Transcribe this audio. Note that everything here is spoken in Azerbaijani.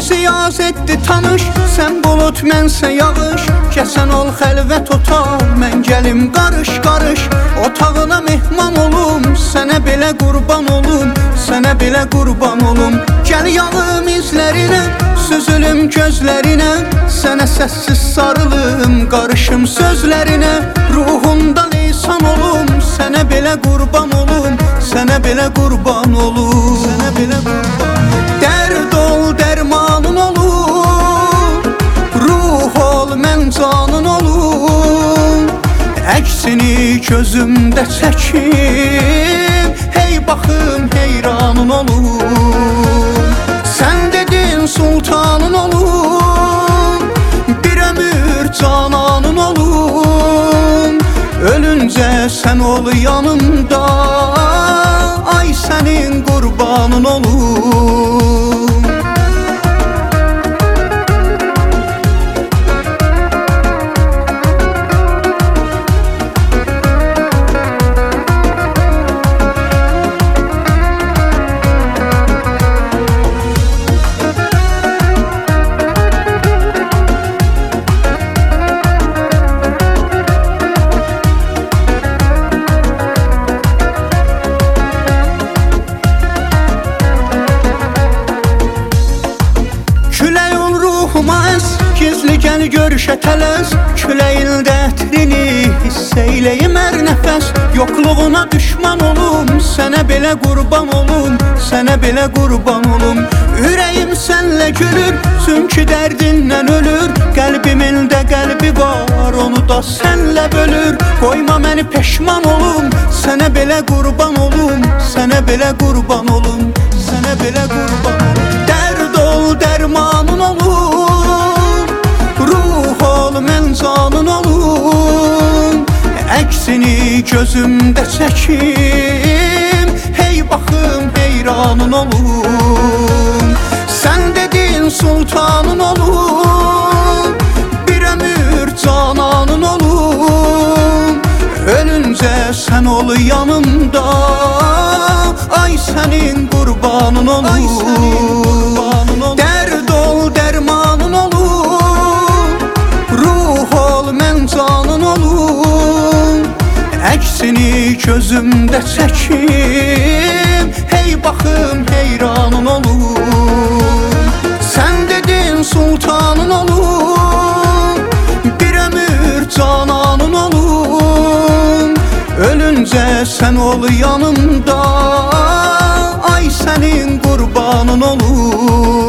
Bizi yaz etdi tanış, sən bulut mənsə yağış. Kəsən ol xəlvət otaq, mən gəlim qarış qarış. Otağına mehman olum, sənə belə qurban olum, sənə belə qurban olum. Gəl yağım izlərinə, süzülüm gözlərinə, sənə səssiz sarılım, qarışım sözlərinə. Ruhunda lisan olum, sənə belə qurban olum, sənə belə qurban olum, sənə belə qurban olum. Dərd ol, dərmanın olum, ruh ol, mən canın olum. Əksini gözümdə çəkim, hey baxım heyranın olum. Sən dedin sultanın olum, bir ömür cananın olum. Ölüncə sən ol yanımda, ay sənin qurbanın olum. Gizli gəl görüşə tələs, küləyin dətrini hiss eyləyim hər nəfəs. Yoxluğuna düşman olum, sənə belə qurban olum, sənə belə qurban olum. Ürəyim sənlə gülür, çünki dərdindən ölür. Qəlbimin də qəlbi var, onu da sənlə bölür. Qoyma məni peşman olum, sənə belə qurban olum, sənə belə qurban olum, sənə belə qurban olum. Dərd ol, dərmanın olum, ruh ol, mən canın olum. Əksini gözümdə çəkim, hey baxım heyranın olum. Sən dedin sultanın olum, bir ömür cananın olum. Ölüncə sən ol yanımda, ay sənin qurbanın olum, ay sənin qurbanın olum. Dərd ol, dərmanın olum, ruh ol, mən canın olum. Əksini gözümdə çəkim, hey baxım heyranın olum. Sən dedin sultanın olum, bir ömür cananın olum. Ölüncə sən ol yanımda, ay sənin qurbanın olum.